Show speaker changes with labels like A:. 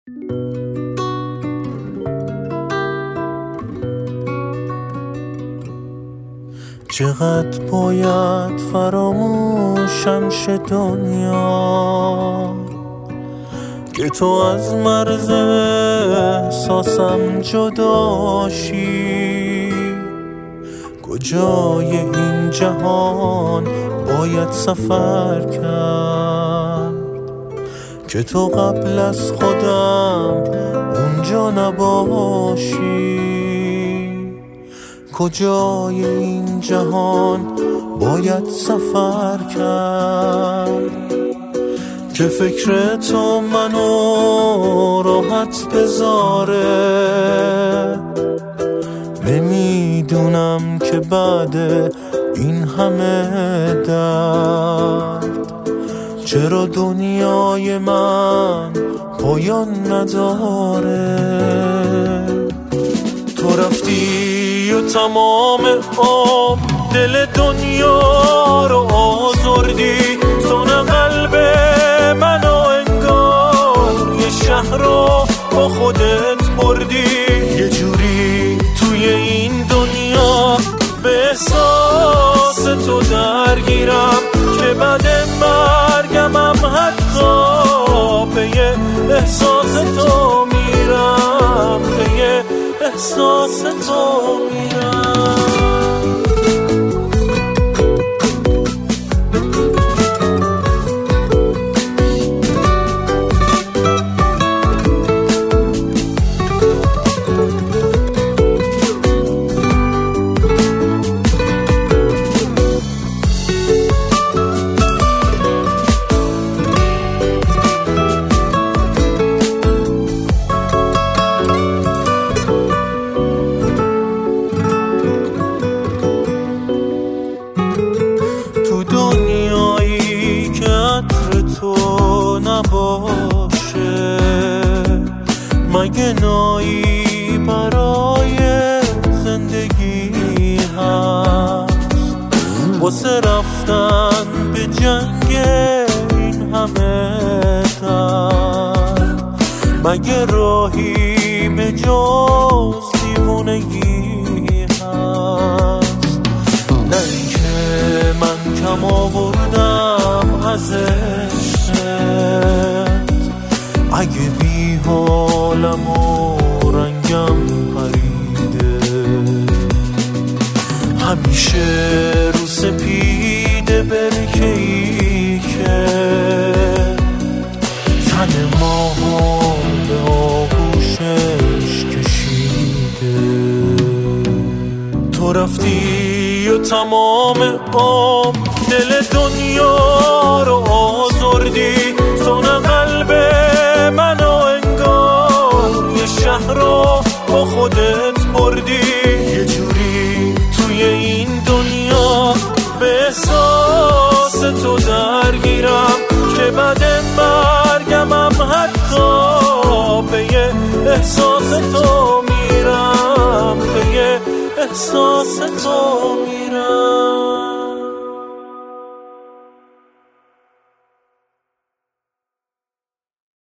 A: چقدر باید فراموشم شه دنیا که تو از مرز احساسم جداشی. کجای این جهان باید سفر کرد که تو قبل از خودم اونجا نباشی. کجای این جهان باید سفر کرد که فکر تو منو راحت بذاره. نمیدونم که بعد این همه درد چرا دنیای من پایان نداره. تو رفتی و تمام عمر دل دنیا رو آزردی. تو نه قلب منو انگار یه شهر رو با خودت بردی. یه جوری توی این دنیا به احساس تو درگیرم که بعد مرگمم حتی به یه احساس تو میرم، به یه احساس تو میرم. مگه نایی برای زندگی هست واسه رفتن به جنگ این همه درد؟ مگه راهی به جز دیوونگی هست؟ نه اینکه من کم آوردم از عشقت، اگه بی حالم و رنگم پریده همیشه رو سپیده برکه‌ای که تن ما به آغوشش کشیده. تو رفتی و تمام عمر دل دنیا رو آزردی. تو نه قلب منو انگار یه شهر رو با خودت بردی. یه جوری توی این دنیا به احساس تو درگیرم که بعد مرگمم حتی به یه احساس تو میرم، به یه احساس تو میرم.